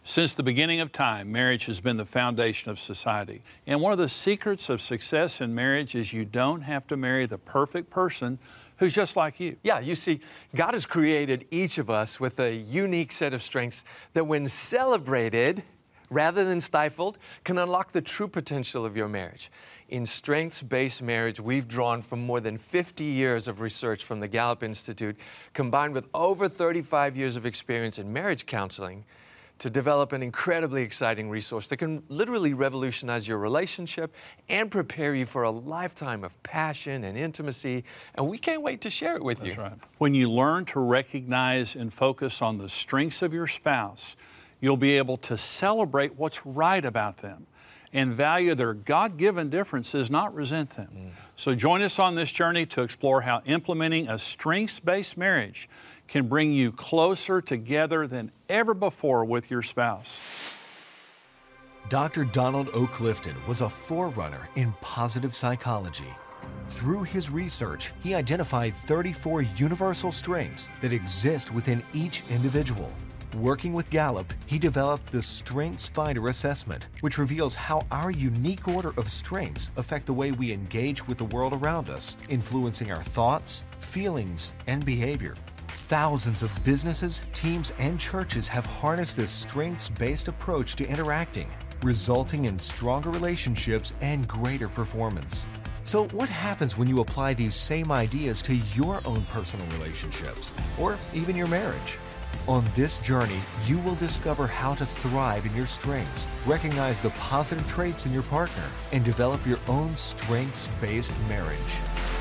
Since the beginning of time, marriage has been the foundation of society. And one of the secrets of success in marriage is you don't have to marry the perfect person who's just like you. Yeah, you see, God has created each of us with a unique set of strengths that when celebrated, rather than stifled, can unlock the true potential of your marriage. In strengths-based marriage, we've drawn from more than 50 years of research from the Gallup Institute, combined with over 35 years of experience in marriage counseling, to develop an incredibly exciting resource that can literally revolutionize your relationship and prepare you for a lifetime of passion and intimacy. And we can't wait to share it with you. That's right. When you learn to recognize and focus on the strengths of your spouse, you'll be able to celebrate what's right about them and value their God-given differences, not resent them. So join us on this journey to explore how implementing a strengths-based marriage can bring you closer together than ever before with your spouse. Dr. Donald O. Clifton was a forerunner in positive psychology. Through his research, he identified 34 universal strengths that exist within each individual. Working with Gallup, he developed the Strengths Finder assessment, which reveals how our unique order of strengths affect the way we engage with the world around us, influencing our thoughts, feelings, and behavior. Thousands of businesses, teams, and churches have harnessed this strengths-based approach to interacting, resulting in stronger relationships and greater performance. So what happens when you apply these same ideas to your own personal relationships, or even your marriage? On this journey, you will discover how to thrive in your strengths, recognize the positive traits in your partner, and develop your own strengths-based marriage.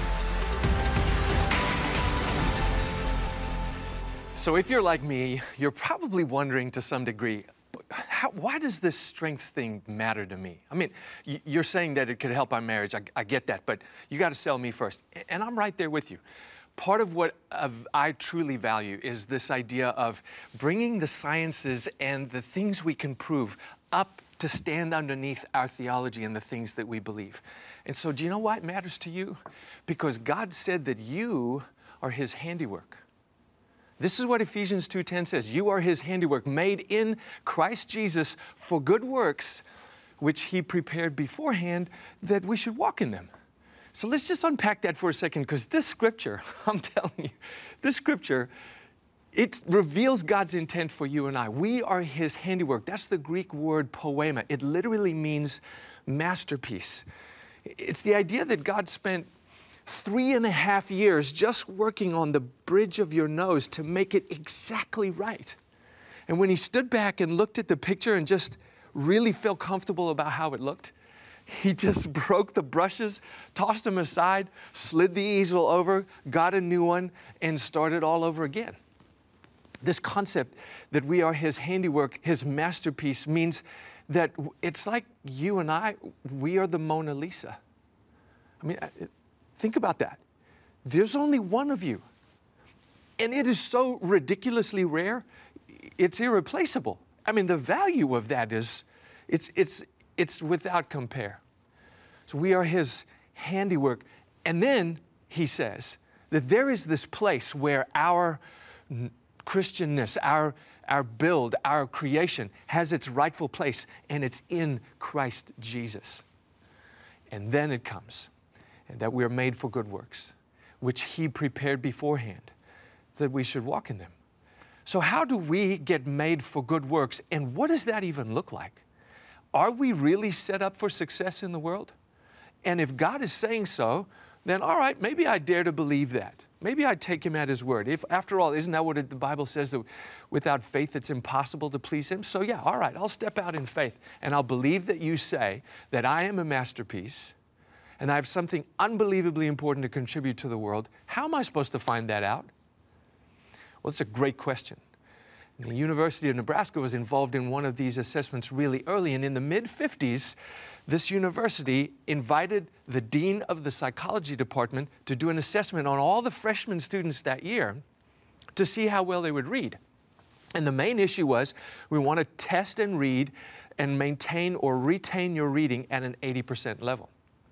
So if you're like me, you're probably wondering to some degree, why does this strengths thing matter to me? I mean, you're saying that it could help our marriage. I get that, but you got to sell me first. And I'm right there with you. Part of what I truly value is this idea of bringing the sciences and the things we can prove up to stand underneath our theology and the things that we believe. And so do you know why it matters to you? Because God said that you are His handiwork. This is what Ephesians 2:10 says. You are His handiwork, made in Christ Jesus for good works, which He prepared beforehand that we should walk in them. So let's just unpack that for a second, because this scripture, I'm telling you, this scripture, it reveals God's intent for you and I. We are His handiwork. That's the Greek word poema. It literally means masterpiece. It's the idea that God spent 3.5 years just working on the bridge of your nose to make it exactly right. And when He stood back and looked at the picture and just really felt comfortable about how it looked, He just broke the brushes, tossed them aside, slid the easel over, got a new one, and started all over again. This concept that we are His handiwork, His masterpiece, means that it's like you and I, we are the Mona Lisa. I mean, think about that. There's only one of you. And it is so ridiculously rare, it's irreplaceable. I mean, the value of that is, it's without compare. So we are His handiwork. And then He says that there is this place where our Christianness, our build, our creation has its rightful place, and it's in Christ Jesus. And then it comes, and that we are made for good works, which He prepared beforehand, that we should walk in them. So how do we get made for good works, and what does that even look like? Are we really set up for success in the world? And if God is saying so, then all right, maybe I dare to believe that. Maybe I take Him at His word. If, after all, isn't that what the Bible says, that without faith it's impossible to please Him? So yeah, all right, I'll step out in faith and I'll believe that you say that I am a masterpiece and I have something unbelievably important to contribute to the world. How am I supposed to find that out? Well, it's a great question. The University of Nebraska was involved in one of these assessments really early, and in the mid-50s, this university invited the dean of the psychology department to do an assessment on all the freshman students that year to see how well they would read. And the main issue was, we want to test and read and maintain or retain your reading at an 80% level.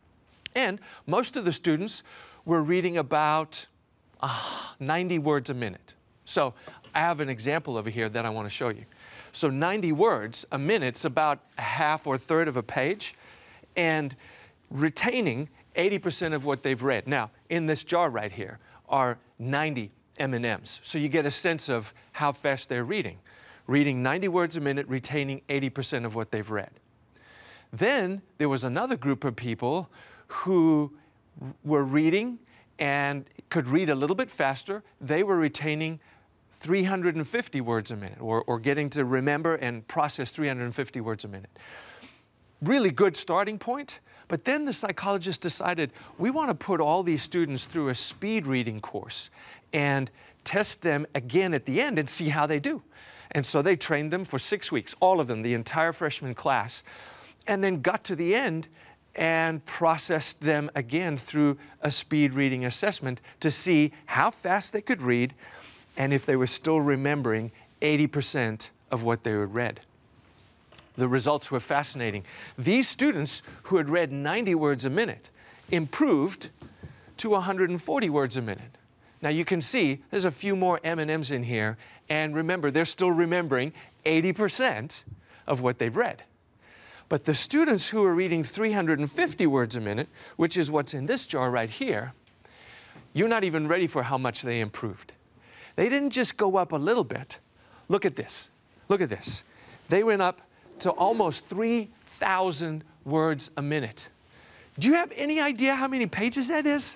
And most of the students were reading about 90 words a minute. So I have an example over here that I want to show you. So 90 words a minute's about a half or a third of a page, and retaining 80% of what they've read. Now, in this jar right here are 90 M&Ms. So you get a sense of how fast they're reading. Reading 90 words a minute, retaining 80% of what they've read. Then there was another group of people who were reading and could read a little bit faster. They were retaining 350 words a minute, or getting to remember and process 350 words a minute. Really good starting point. But then the psychologist decided, we want to put all these students through a speed reading course and test them again at the end and see how they do. And so they trained them for 6 weeks, all of them, the entire freshman class, and then got to the end and processed them again through a speed reading assessment to see how fast they could read and if they were still remembering 80% of what they had read. The results were fascinating. These students who had read 90 words a minute improved to 140 words a minute. Now you can see there's a few more M&Ms in here, and remember, they're still remembering 80% of what they've read. But the students who are reading 350 words a minute, which is what's in this jar right here, you're not even ready for how much they improved. They didn't just go up a little bit. Look at this. Look at this. They went up to almost 3,000 words a minute. Do you have any idea how many pages that is?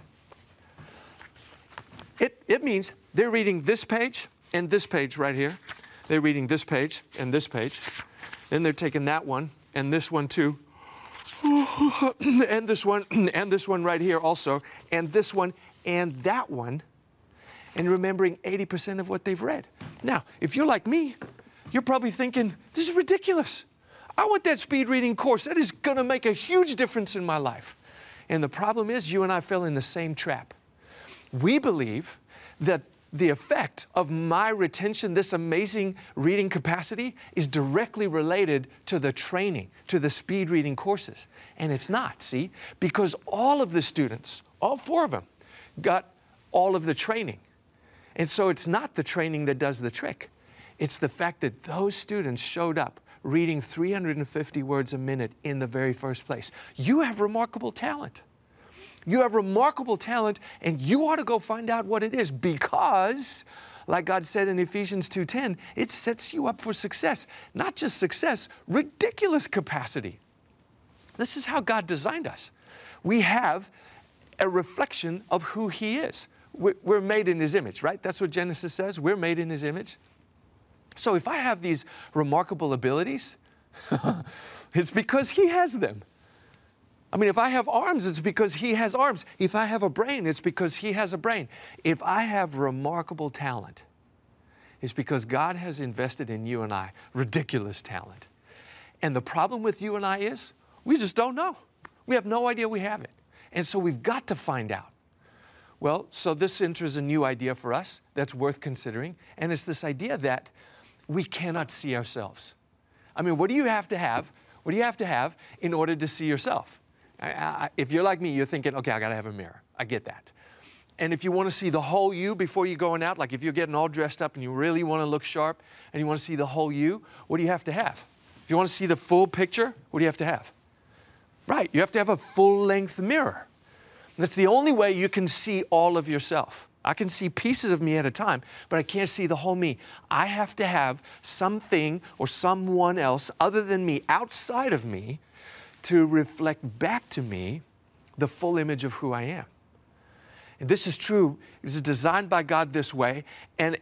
It means they're reading this page and this page right here. They're reading this page and this page. Then they're taking that one and this one too. And this one right here also. And this one and that one. And remembering 80% of what they've read. Now, if you're like me, you're probably thinking, this is ridiculous. I want that speed reading course. That is going to make a huge difference in my life. And the problem is, you and I fell in the same trap. We believe that the effect of my retention, this amazing reading capacity, is directly related to the training, to the speed reading courses. And it's not, see? Because all of the students, all 4 of them, got all of the training. And so it's not the training that does the trick. It's the fact that those students showed up reading 350 words a minute in the very first place. You have remarkable talent. You have remarkable talent, and you ought to go find out what it is, because, like God said in Ephesians 2:10, it sets you up for success. Not just success, ridiculous capacity. This is how God designed us. We have a reflection of who He is. We're made in His image, right? That's what Genesis says. We're made in His image. So if I have these remarkable abilities, it's because He has them. I mean, if I have arms, it's because He has arms. If I have a brain, it's because He has a brain. If I have remarkable talent, it's because God has invested in you and I ridiculous talent. And the problem with you and I is, we just don't know. We have no idea we have it. And so we've got to find out. Well, so this enters a new idea for us that's worth considering, and it's this idea that we cannot see ourselves. I mean, what do you have to have? What do you have to have in order to see yourself? If you're like me, you're thinking, okay, I got to have a mirror. I get that. And if you want to see the whole you before you're going out, like if you're getting all dressed up and you really want to look sharp and you want to see the whole you, what do you have to have? If you want to see the full picture, what do you have to have? Right, you have to have a full-length mirror. That's the only way you can see all of yourself. I can see pieces of me at a time, but I can't see the whole me. I have to have something or someone else other than me, outside of me, to reflect back to me the full image of who I am. And this is true. It is designed by God this way, and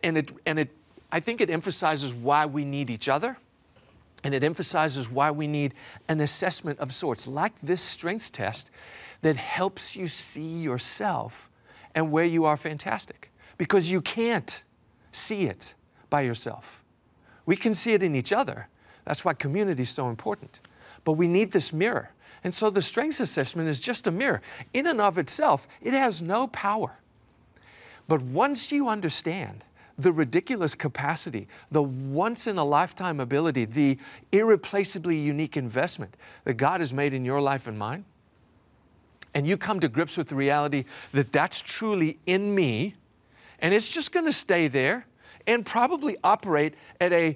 I think it emphasizes why we need each other, and it emphasizes why we need an assessment of sorts, like this strengths test, that helps you see yourself and where you are fantastic. Because you can't see it by yourself. We can see it in each other. That's why community is so important. But we need this mirror. And so the strengths assessment is just a mirror. In and of itself, it has no power. But once you understand the ridiculous capacity, the once-in-a-lifetime ability, the irreplaceably unique investment that God has made in your life and mine, and you come to grips with the reality that that's truly in me, and it's just going to stay there, and probably operate at a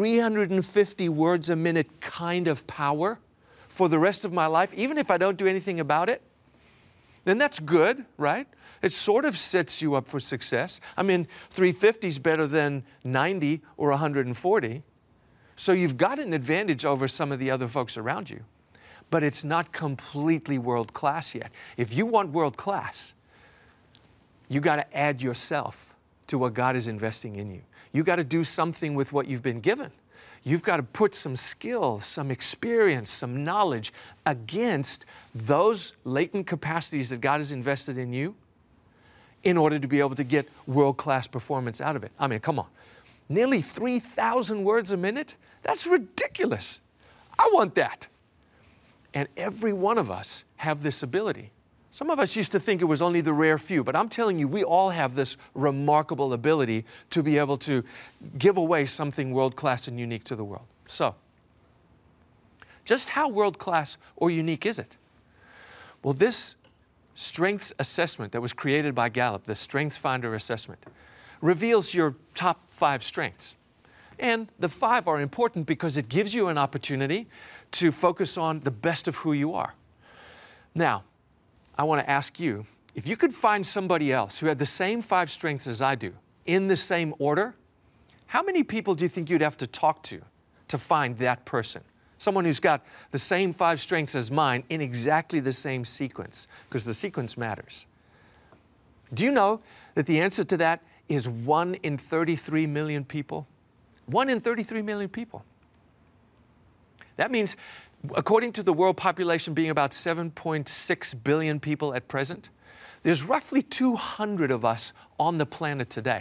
350 words a minute kind of power for the rest of my life, even if I don't do anything about it, then that's good, right? It sort of sets you up for success. I mean, 350 is better than 90 or 140. So you've got an advantage over some of the other folks around you. But it's not completely world class yet. If you want world class, you got to add yourself to what God is investing in you. You got to do something with what you've been given. You've got to put some skill, some experience, some knowledge against those latent capacities that God has invested in you in order to be able to get world-class performance out of it. I mean, come on. Nearly 3,000 words a minute? That's ridiculous. I want that. And every one of us have this ability. Some of us used to think it was only the rare few, but I'm telling you, we all have this remarkable ability to be able to give away something world-class and unique to the world. So, just how world-class or unique is it? Well, this strengths assessment that was created by Gallup, the Strengths Finder assessment, reveals your top 5 strengths. And the 5 are important because it gives you an opportunity to focus on the best of who you are. Now, I want to ask you, if you could find somebody else who had the same 5 strengths as I do, in the same order, how many people do you think you'd have to talk to find that person? Someone who's got the same 5 strengths as mine in exactly the same sequence, because the sequence matters. Do you know that the answer to that is 1 in 33 million people? 1 in 33 million people. That means, according to the world population being about 7.6 billion people at present, there's roughly 200 of us on the planet today.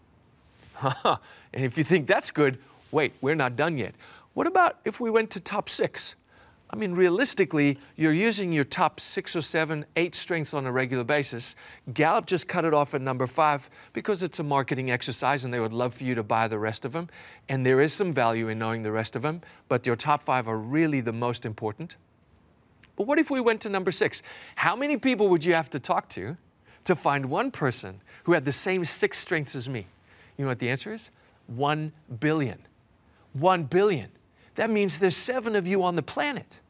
And if you think that's good, wait, we're not done yet. What about if we went to top 6? I mean, realistically, you're using your top 6 or 7, 8 strengths on a regular basis. Gallup just cut it off at number 5 because it's a marketing exercise and they would love for you to buy the rest of them. And there is some value in knowing the rest of them, but your top 5 are really the most important. But what if we went to number 6? How many people would you have to talk to find one person who had the same 6 strengths as me? You know what the answer is? 1 billion. 1 billion. That means there's 7 of you on the planet.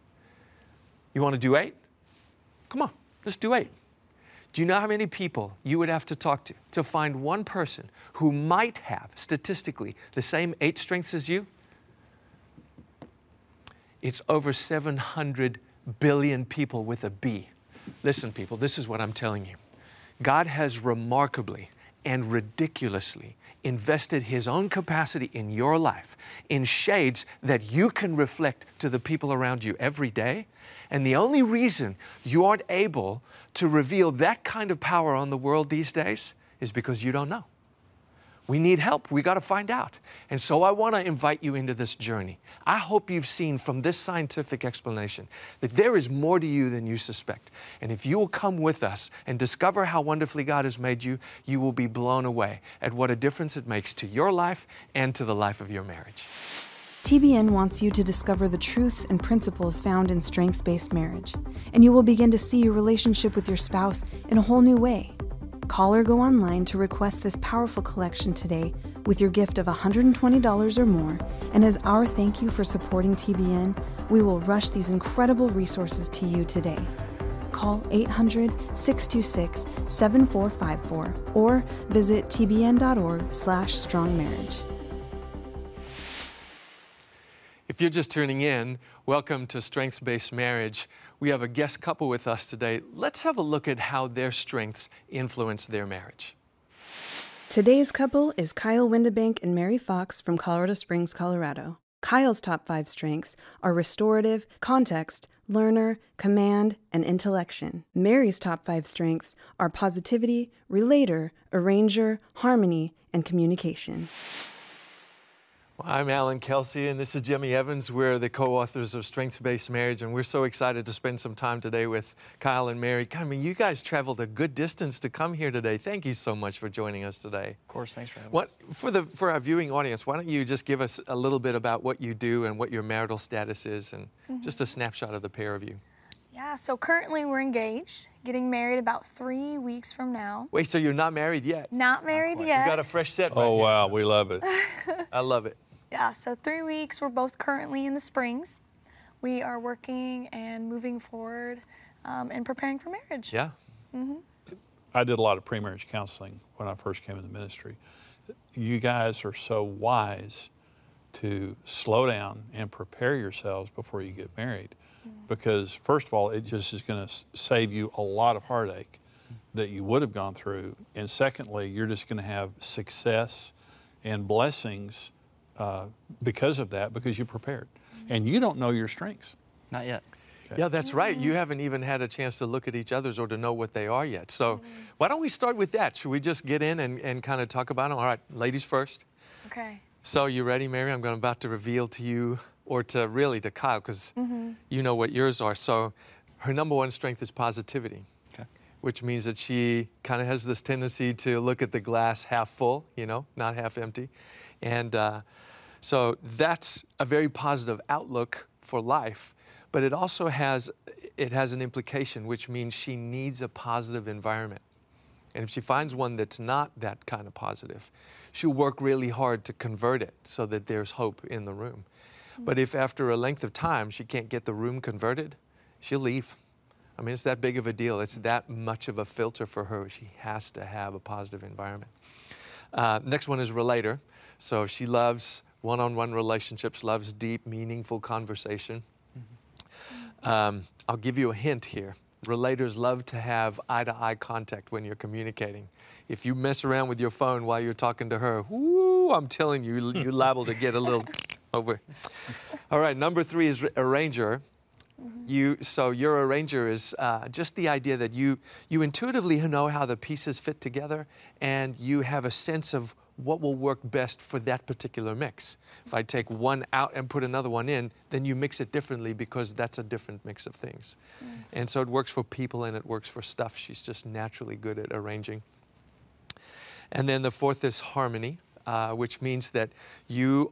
You want to do 8? Come on, let's do 8. Do you know how many people you would have to talk to find one person who might have, statistically, the same 8 strengths as you? It's over 700 billion people with a B. Listen, people, this is what I'm telling you. God has remarkably and ridiculously invested His own capacity in your life in shades that you can reflect to the people around you every day. And the only reason you aren't able to reveal that kind of power on the world these days is because you don't know. We need help. We got to find out. And so I want to invite you into this journey. I hope you've seen from this scientific explanation that there is more to you than you suspect. And if you will come with us and discover how wonderfully God has made you, you will be blown away at what a difference it makes to your life and to the life of your marriage. TBN wants you to discover the truths and principles found in strengths-based marriage, and you will begin to see your relationship with your spouse in a whole new way. Call or go online to request this powerful collection today with your gift of $120 or more, and as our thank you for supporting TBN, we will rush these incredible resources to you today. Call 800-626-7454 or visit tbn.org/strongmarriage. If you're just tuning in, welcome to Strengths-Based Marriage. We have a guest couple with us today. Let's have a look at how their strengths influence their marriage. Today's couple is Kyle Windebank and Mary Fox from Colorado Springs, Colorado. Kyle's top 5 strengths are restorative, context, learner, command, and intellection. Mary's top 5 strengths are positivity, relator, arranger, harmony, and communication. Well, I'm Alan Kelsey, and this is Jimmy Evans. We're the co-authors of Strengths-Based Marriage, and we're so excited to spend some time today with Kyle and Mary. I mean, you guys traveled a good distance to come here today. Thank you so much for joining us today. Of course, thanks for having me. For our viewing audience, why don't you just give us a little bit about what you do and what your marital status is, and just a snapshot of the pair of you. Yeah, so currently we're engaged, getting married about 3 weeks from now. Wait, so you're not married yet? Not married You yet. got a fresh set right Oh, here. wow, we love it. I love it. Yeah, so 3 weeks. We're both currently in the Springs. We are working and moving forward and preparing for marriage. Yeah. I did a lot of pre-marriage counseling when I first came in the ministry. You guys are so wise to slow down and prepare yourselves before you get married. Because first of all, it just is going to save you a lot of heartache that you would have gone through. And secondly, you're just going to have success and blessings because of that, because you prepared. And you don't know your strengths. Not yet. Okay. Yeah, that's right. You haven't even had a chance to look at each other's or to know what they are yet. So why don't we start with that? Should we just get in and kind of talk about them? All right, ladies first. Okay. So you ready, Mary? I'm about to reveal to you, or to Kyle, because you know what yours are. So her number one strength is positivity, which means that she kind of has this tendency to look at the glass half full, you know, not half empty. And so that's a very positive outlook for life. But it also has an implication, which means she needs a positive environment. And if she finds one that's not that kind of positive, she'll work really hard to convert it so that there's hope in the room. But if after a length of time she can't get the room converted, she'll leave. I mean, it's that big of a deal. It's that much of a filter for her. She has to have a positive environment. Next one is relator. So she loves one-on-one relationships, loves deep, meaningful conversation. I'll give you a hint here. Relators love to have eye-to-eye contact when you're communicating. If you mess around with your phone while you're talking to her, whoo, I'm telling you, you're liable to get a little over. All right, number 3 is arranger. So your arranger is just the idea that you intuitively know how the pieces fit together, and you have a sense of what will work best for that particular mix. If I take one out and put another one in, then you mix it differently because that's a different mix of things. And so it works for people and it works for stuff. She's just naturally good at arranging. And then the 4th is harmony, which means that you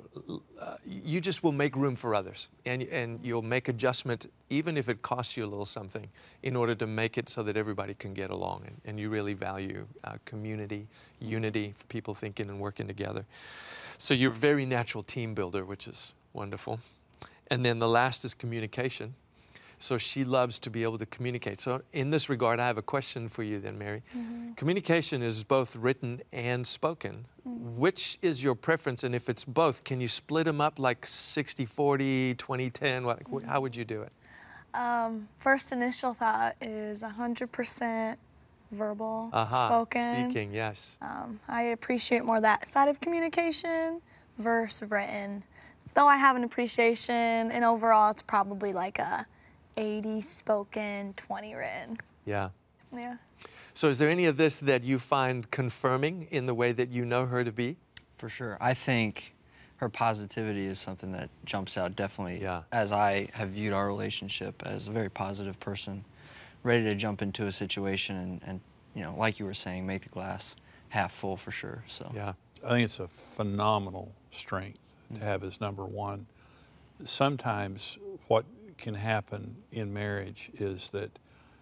just will make room for others, and you'll make adjustment even if it costs you a little something in order to make it so that everybody can get along, and you really value community, unity, for people thinking and working together. So you're a very natural team builder, which is wonderful. And then the last is communication. So she loves to be able to communicate. So in this regard, I have a question for you then, Mary. Communication is both written and spoken. Which is your preference? And if it's both, can you split them up like 60-40, 20-10? How would you do it? First initial thought is 100% verbal, spoken. Speaking, yes. I appreciate more that side of communication versus written. Though I have an appreciation, and overall it's probably like a 80 spoken, 20 written. Yeah. Yeah. So is there any of this that you find confirming in the way that you know her to be? For sure. I think her positivity is something that jumps out definitely, Yeah. as I have viewed our relationship as a very positive person, ready to jump into a situation and you know, like you were saying, make the glass half full for sure. So Yeah. I think it's a phenomenal strength to have as number one. Sometimes what can happen in marriage is that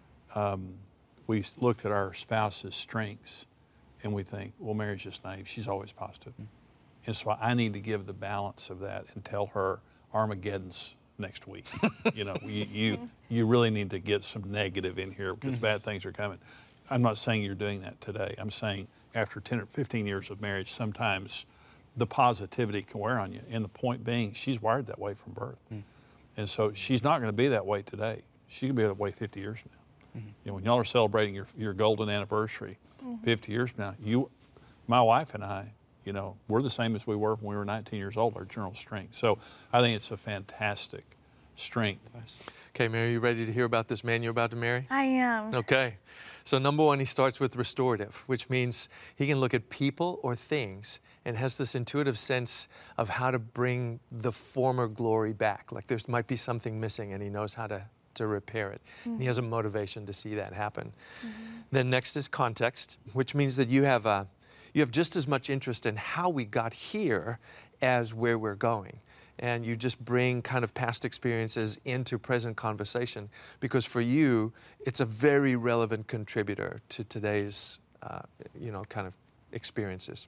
we look at our spouse's strengths and we think, well, Mary's just naive. She's always positive. And so I need to give the balance of that and tell her Armageddon's next week. You know, you really need to get some negative in here because bad things are coming. I'm not saying you're doing that today. I'm saying after 10 or 15 years of marriage, sometimes the positivity can wear on you. And the point being, she's wired that way from birth. And so she's not going to be that way today. She can be that way 50 years from now. You know, when y'all are celebrating your golden anniversary, 50 years from now, my wife and I, you know, we're the same as we were when we were 19 years old, our general strength. So I think it's a fantastic strength. Okay, Mary, you ready to hear about this man you're about to marry? I am. Okay. So number one, he starts with restorative, which means he can look at people or things and has this intuitive sense of how to bring the former glory back. Like there might be something missing and he knows how to repair it. And he has a motivation to see that happen. Then next is context, which means that you have just as much interest in how we got here as where we're going. and you just bring kind of past experiences into present conversation, because for you, it's a very relevant contributor to today's, kind of experiences.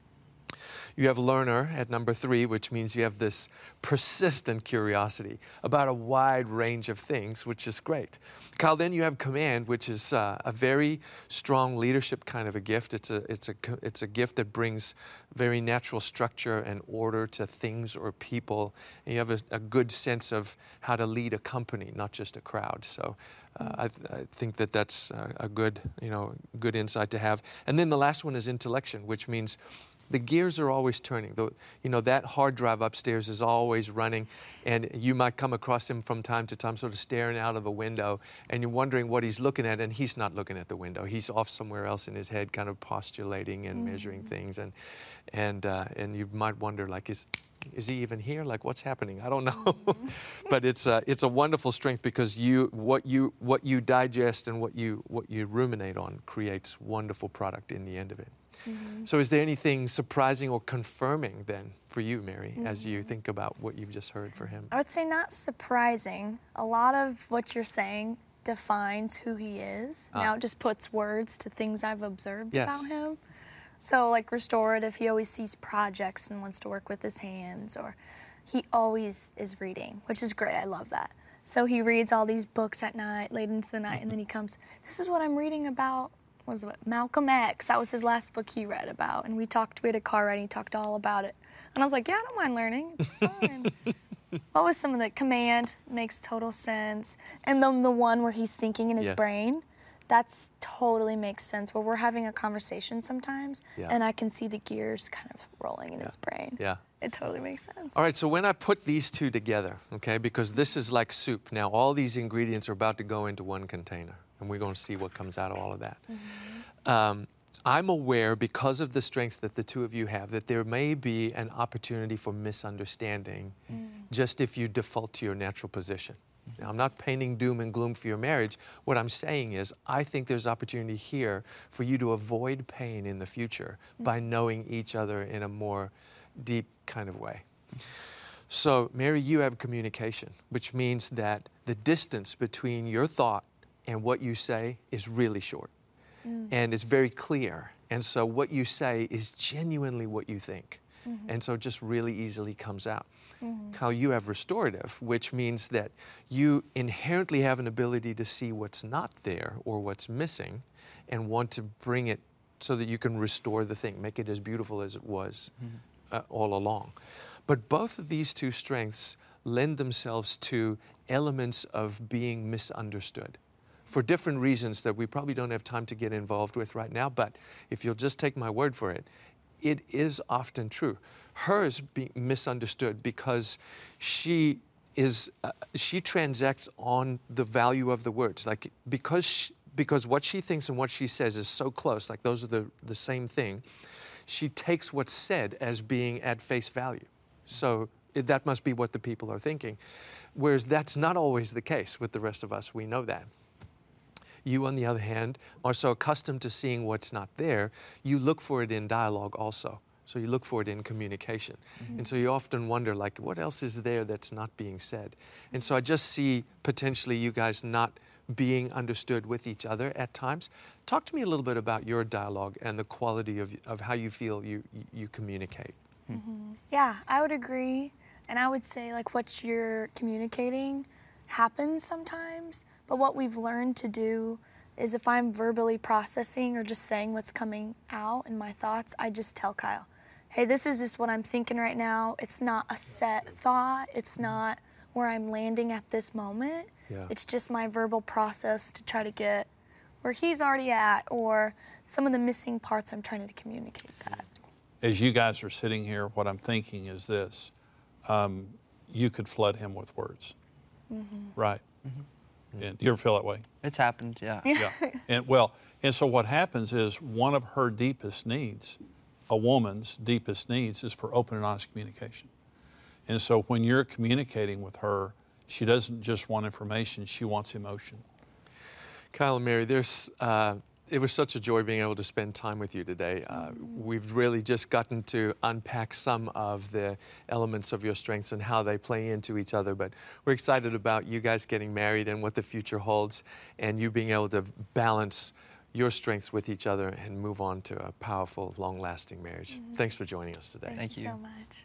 You have learner at number 3, which means you have this persistent curiosity about a wide range of things, which is great. Kyle, then you have command, which is a very strong leadership kind of a gift. It's a gift that brings very natural structure and order to things or people. And you have a good sense of how to lead a company, not just a crowd. So I think that that's a good insight to have. And then the last one is intellection, which means the gears are always turning. That hard drive upstairs is always running, and you might come across him from time to time sort of staring out of a window, and you're wondering what he's looking at, and he's not looking at the window. He's off somewhere else in his head, kind of postulating and measuring things, and you might wonder, like, is he even here? Like, what's happening? I don't know. But it's a wonderful strength, because what you digest and what you ruminate on creates wonderful product in the end of it. So is there anything surprising or confirming then for you, Mary, as you think about what you've just heard for him? I would say not surprising. A lot of what you're saying defines who he is. Now it just puts words to things I've observed about him. So like restorative, he always sees projects and wants to work with his hands, or he always is reading, which is great. I love that. So he reads all these books at night, late into the night, and then he comes, this is what I'm reading about. Was it Malcolm X? That was his last book he read about, and we had a car ride, and he talked all about it. And I was like, yeah, I don't mind learning, it's fine. What was some of the command? Makes total sense. And then the one where he's thinking in his brain, that's totally makes sense, where we're having a conversation sometimes, and I can see the gears kind of rolling in his brain. Yeah. It totally makes sense. All right, so when I put these two together, okay, because this is like soup. Now, all these ingredients are about to go into one container, and we're going to see what comes out of all of that. I'm aware, because of the strengths that the two of you have, that there may be an opportunity for misunderstanding just if you default to your natural position. Now, I'm not painting doom and gloom for your marriage. What I'm saying is, I think there's opportunity here for you to avoid pain in the future by knowing each other in a more deep kind of way. So, Mary, you have communication, which means that the distance between your thought and what you say is really short. And it's very clear. And so what you say is genuinely what you think. And so it just really easily comes out. Kyle, you have restorative, which means that you inherently have an ability to see what's not there or what's missing and want to bring it so that you can restore the thing, make it as beautiful as it was all along. But both of these two strengths lend themselves to elements of being misunderstood for different reasons that we probably don't have time to get involved with right now. But if you'll just take my word for it, it is often true. Hers being misunderstood because she transacts on the value of the words. Like because what she thinks and what she says is so close, like those are the same thing, she takes what's said as being at face value. So that must be what the people are thinking. Whereas that's not always the case with the rest of us. We know that. You, on the other hand, are so accustomed to seeing what's not there, you look for it in dialogue also. So you look for it in communication. And so you often wonder, like, what else is there that's not being said? And so I just see potentially you guys not being understood with each other at times. Talk to me a little bit about your dialogue and the quality of how you feel you communicate. Yeah, I would agree. And I would say, like, what you're communicating happens sometimes. But what we've learned to do is if I'm verbally processing or just saying what's coming out in my thoughts, I just tell Kyle, hey, this is just what I'm thinking right now. It's not a set thought. It's not where I'm landing at this moment. It's just my verbal process to try to get where he's already at or some of the missing parts I'm trying to communicate that. As you guys are sitting here, what I'm thinking is this. You could flood him with words, right? And you ever feel that way? It's happened, yeah. And so what happens is one of her deepest needs, a woman's deepest needs, is for open and honest communication. And so when you're communicating with her, she doesn't just want information, she wants emotion. Kyle and Mary, there's It was such a joy being able to spend time with you today. We've really just gotten to unpack some of the elements of your strengths and how they play into each other. But we're excited about you guys getting married and what the future holds, and you being able to balance your strengths with each other and move on to a powerful, long-lasting marriage. Thanks for joining us today. Thank you so much.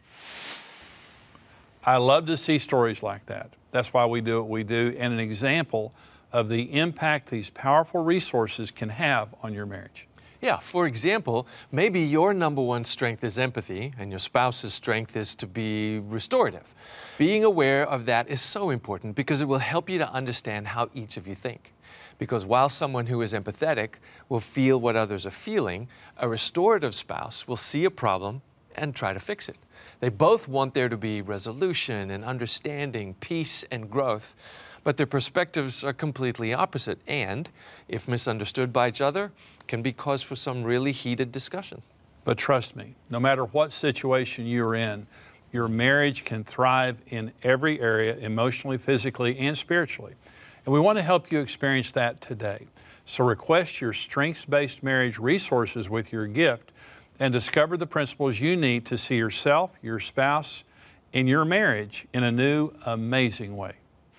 I love to see stories like that. That's why we do what we do, and an example of the impact these powerful resources can have on your marriage. Yeah, for example, maybe your number one strength is empathy and your spouse's strength is to be restorative. Being aware of that is so important because it will help you to understand how each of you think. Because while someone who is empathetic will feel what others are feeling, a restorative spouse will see a problem and try to fix it. They both want there to be resolution and understanding, peace and growth, but their perspectives are completely opposite and, if misunderstood by each other, can be cause for some really heated discussion. But trust me, no matter what situation you're in, your marriage can thrive in every area, emotionally, physically, and spiritually. And we want to help you experience that today. So request your strengths-based marriage resources with your gift and discover the principles you need to see yourself, your spouse, and your marriage in a new, amazing way.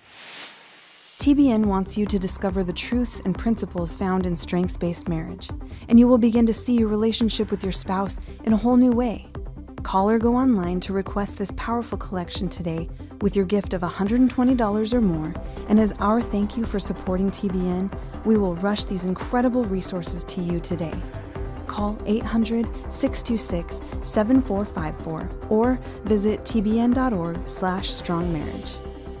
TBN wants you to discover the truths and principles found in strengths-based marriage, and you will begin to see your relationship with your spouse in a whole new way. Call or go online to request this powerful collection today with your gift of $120 or more, and as our thank you for supporting TBN, we will rush these incredible resources to you today. Call 800-626-7454 or visit tbn.org/strongmarriage.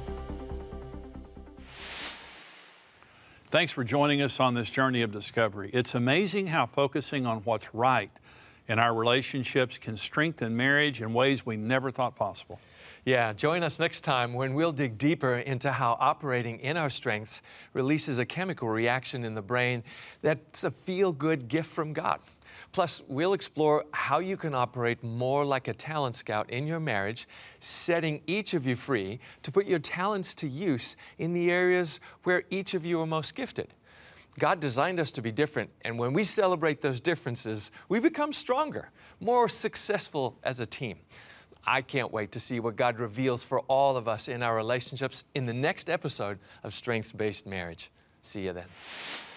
Thanks for joining us on this journey of discovery. It's amazing how focusing on what's right in our relationships can strengthen marriage in ways we never thought possible. Yeah, join us next time when we'll dig deeper into how operating in our strengths releases a chemical reaction in the brain that's a feel-good gift from God. Plus, we'll explore how you can operate more like a talent scout in your marriage, setting each of you free to put your talents to use in the areas where each of you are most gifted. God designed us to be different, and when we celebrate those differences, we become stronger, more successful as a team. I can't wait to see what God reveals for all of us in our relationships in the next episode of Strengths-Based Marriage. See you then.